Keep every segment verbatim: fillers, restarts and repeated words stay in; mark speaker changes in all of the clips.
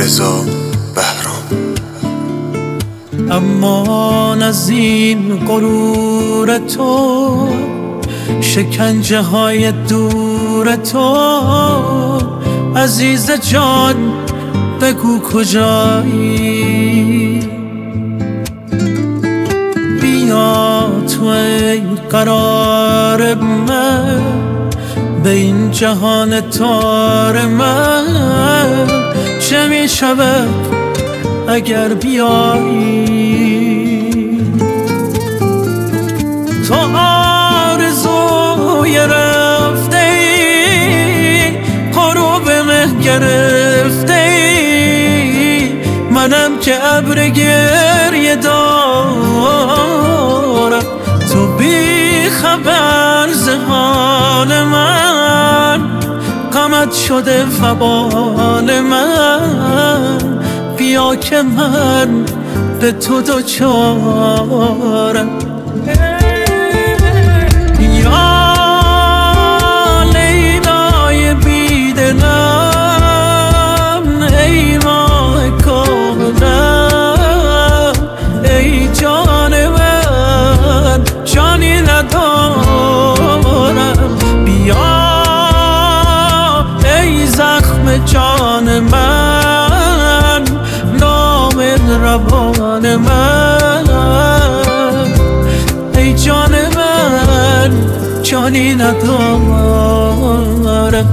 Speaker 1: رضا بهرام.
Speaker 2: امان از این غرور تو، شکنجه های دور تو، عزیز جان بگو کجایی؟ بیا تو ای قرار من، به این جهان تار من چه می شود اگر بیایی؟ تو آرزوی رفته ای، غروب مه گرفته ای، منم که ابر گریه دارم، تو بی خبر ز حال من، غمت شده وبال من، بیا که من به تو دوچارم. یا لیلای بیدلم، ای ماه کاملم، ای جان من جانی ندارم، بیا ای زخم جان من، نام روان من، ای جان من جانی ندارم.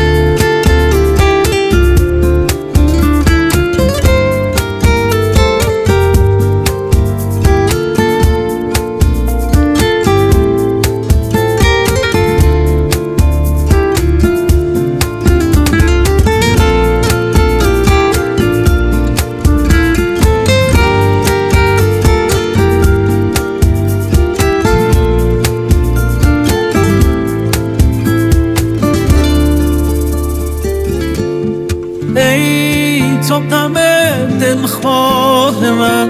Speaker 2: ای تو غم دلخواه من،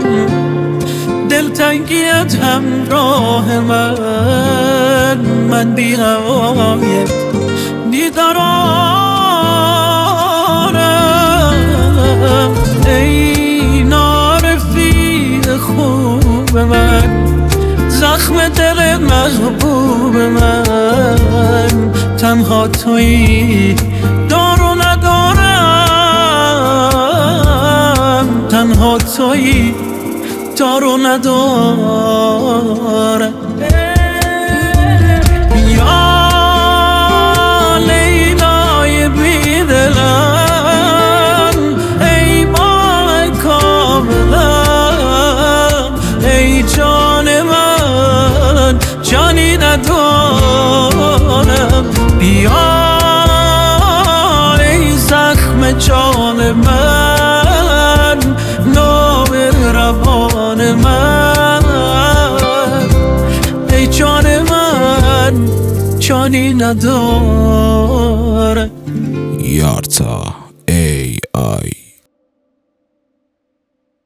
Speaker 2: دلتنگیت همراه من، من بی هوایت بیقرارم، ای نارفیق خوب من، زخم دل محبوب من، تنها تویی دارو ندارم، تنها تویی دارو ندارم. یا لیلای بیدلم، ای ماه کاملم، ای جان من جانی ندارم، بیا ای زخم جان من، نام روان من، ای جان من جانی ندارم.
Speaker 3: یارتا